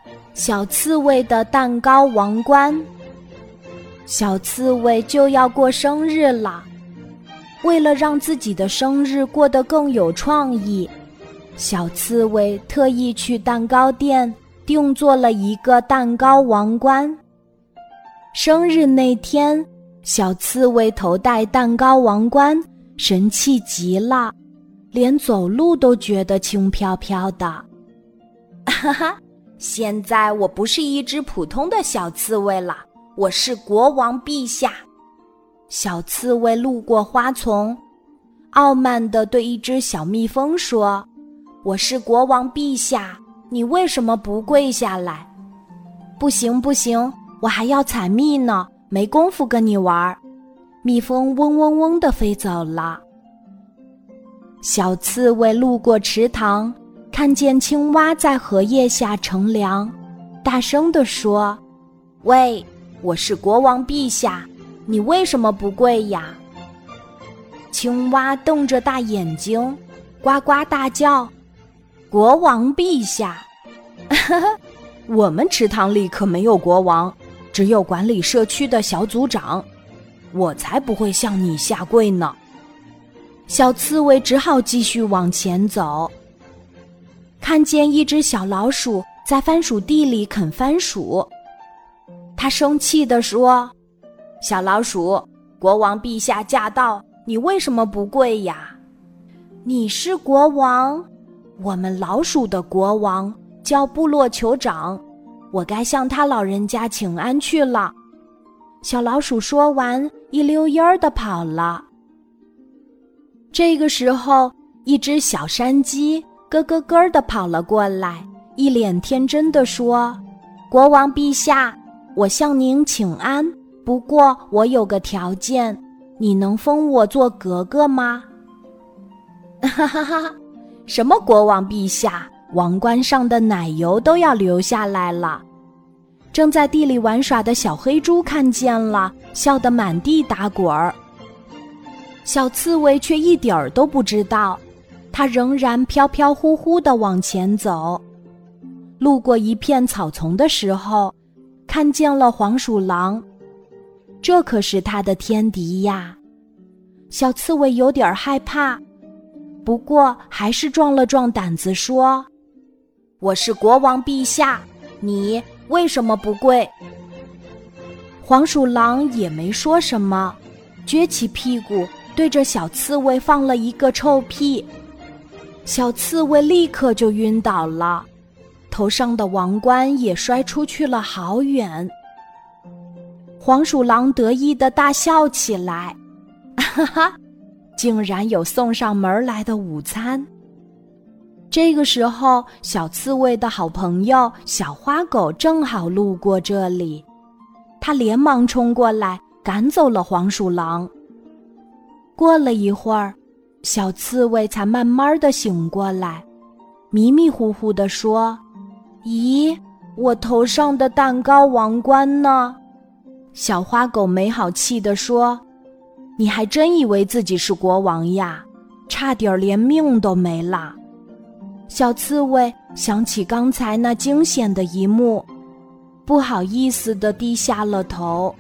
小刺猬的蛋糕王冠。小刺猬就要过生日了，为了让自己的生日过得更有创意，小刺猬特意去蛋糕店定做了一个蛋糕王冠。生日那天，小刺猬头戴蛋糕王冠，神气极了，连走路都觉得轻飘飘的。哈哈，现在我不是一只普通的小刺猬了，我是国王陛下。小刺猬路过花丛，傲慢地对一只小蜜蜂说：我是国王陛下，你为什么不跪下来？不行不行，我还要采蜜呢，没工夫跟你玩。蜜蜂嗡嗡嗡地飞走了。小刺猬路过池塘，看见青蛙在荷叶下乘凉，大声地说：喂，我是国王陛下，你为什么不跪呀？青蛙瞪着大眼睛，呱呱大叫：国王陛下！我们池塘里可没有国王，只有管理社区的小组长，我才不会向你下跪呢。小刺猬只好继续往前走，看见一只小老鼠在番薯地里啃番薯，他生气地说：小老鼠，国王陛下驾到，你为什么不跪呀？你是国王，我们老鼠的国王叫部落酋长，我该向他老人家请安去了。小老鼠说完，一溜烟儿地跑了。这个时候，一只小山鸡咯咯咯地跑了过来，一脸天真地说：国王陛下，我向您请安，不过我有个条件，你能封我做格格吗？哈哈哈，什么国王陛下，王冠上的奶油都要流下来了。正在地里玩耍的小黑猪看见了，笑得满地打滚儿。小刺猬却一点儿都不知道，它仍然飘飘忽忽地往前走。路过一片草丛的时候，看见了黄鼠狼，这可是它的天敌呀。小刺猬有点害怕，不过还是壮了壮胆子说：我是国王陛下，你为什么不跪？黄鼠狼也没说什么，撅起屁股对着小刺猬放了一个臭屁，小刺猬立刻就晕倒了，头上的王冠也摔出去了好远。黄鼠狼得意地大笑起来，哈哈，竟然有送上门来的午餐。这个时候，小刺猬的好朋友小花狗正好路过这里，它连忙冲过来赶走了黄鼠狼。过了一会儿，小刺猬才慢慢地醒过来，迷迷糊糊地说：咦，我头上的蛋糕王冠呢？小花狗没好气地说：你还真以为自己是国王呀，差点连命都没了。小刺猬想起刚才那惊险的一幕，不好意思地低下了头。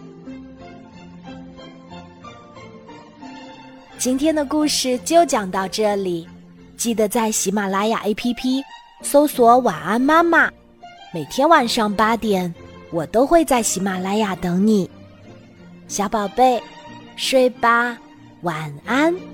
今天的故事就讲到这里，记得在喜马拉雅 APP 搜索晚安妈妈，每天晚上8点，我都会在喜马拉雅等你。小宝贝，睡吧，晚安。